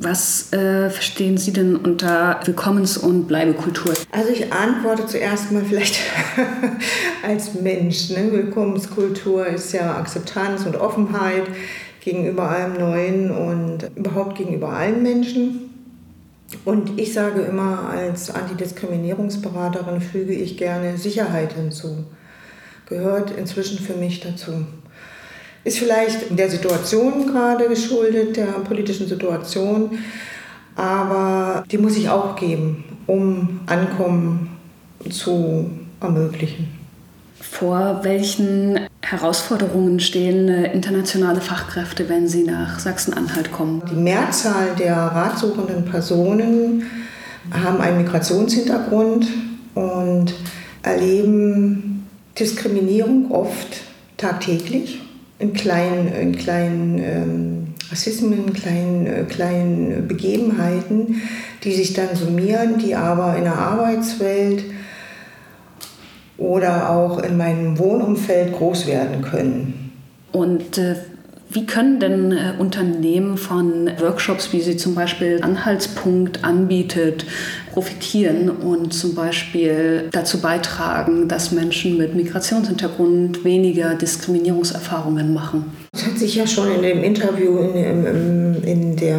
Was verstehen Sie denn unter Willkommens- und Bleibekultur? Also ich antworte zuerst mal vielleicht als Mensch. Ne? Willkommenskultur ist ja Akzeptanz und Offenheit gegenüber allem Neuen und überhaupt gegenüber allen Menschen. Und ich sage immer, als Antidiskriminierungsberaterin füge ich gerne Sicherheit hinzu. Gehört inzwischen für mich dazu. Ist vielleicht der Situation gerade geschuldet, der politischen Situation, aber die muss ich auch geben, um Ankommen zu ermöglichen. Vor welchen Herausforderungen stehen internationale Fachkräfte, wenn sie nach Sachsen-Anhalt kommen? Die Mehrzahl der ratsuchenden Personen haben einen Migrationshintergrund und erleben Diskriminierung oft tagtäglich in kleinen Rassismen, kleinen Begebenheiten, die sich dann summieren, die aber in der Arbeitswelt oder auch in meinem Wohnumfeld groß werden können. Und wie können denn Unternehmen von Workshops, wie sie zum Beispiel Anhaltspunkt anbietet, profitieren und zum Beispiel dazu beitragen, dass Menschen mit Migrationshintergrund weniger Diskriminierungserfahrungen machen? Das hat sich ja schon in dem Interview in der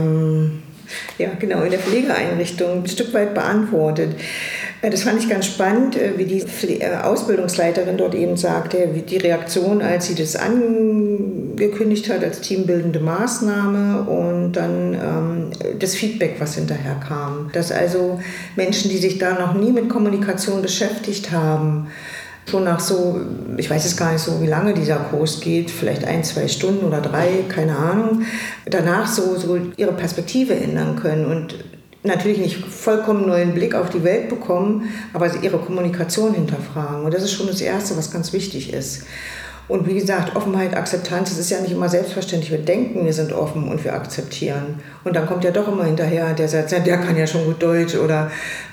Pflegeeinrichtung ein Stück weit beantwortet. Das fand ich ganz spannend, wie die Ausbildungsleiterin dort eben sagte, wie die Reaktion, als sie das angekündigt hat als teambildende Maßnahme und dann das Feedback, was hinterher kam. Dass also Menschen, die sich da noch nie mit Kommunikation beschäftigt haben, schon nach so, ich weiß jetzt gar nicht so, wie lange dieser Kurs geht, vielleicht 1-2 Stunden oder 3, keine Ahnung, danach so ihre Perspektive ändern können und natürlich nicht vollkommen neuen Blick auf die Welt bekommen, aber ihre Kommunikation hinterfragen. Und das ist schon das Erste, was ganz wichtig ist. Und wie gesagt, Offenheit, Akzeptanz, das ist ja nicht immer selbstverständlich. Wir denken, wir sind offen und wir akzeptieren. Und dann kommt ja doch immer hinterher der Satz, der kann ja schon gut Deutsch oder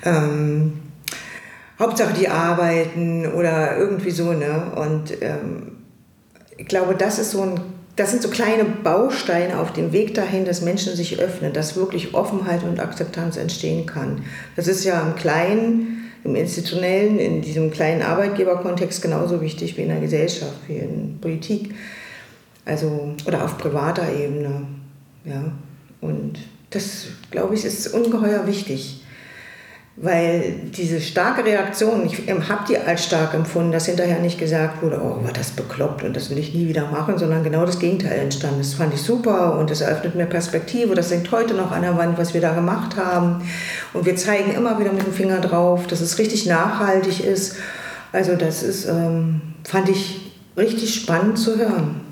Hauptsache die arbeiten oder irgendwie so. Ne? Und ich glaube, das sind so kleine Bausteine auf dem Weg dahin, dass Menschen sich öffnen, dass wirklich Offenheit und Akzeptanz entstehen kann. Das ist ja im Kleinen, im Institutionellen, in diesem kleinen Arbeitgeberkontext genauso wichtig wie in der Gesellschaft, wie in Politik, also oder auf privater Ebene. Ja. Und das, glaube ich, ist ungeheuer wichtig. Weil diese starke Reaktion, ich habe die als stark empfunden, dass hinterher nicht gesagt wurde, oh, war das bekloppt und das will ich nie wieder machen, sondern genau das Gegenteil entstanden. Das fand ich super und das eröffnet mir Perspektive, das hängt heute noch an der Wand, was wir da gemacht haben. Und wir zeigen immer wieder mit dem Finger drauf, dass es richtig nachhaltig ist. Also das ist, fand ich richtig spannend zu hören.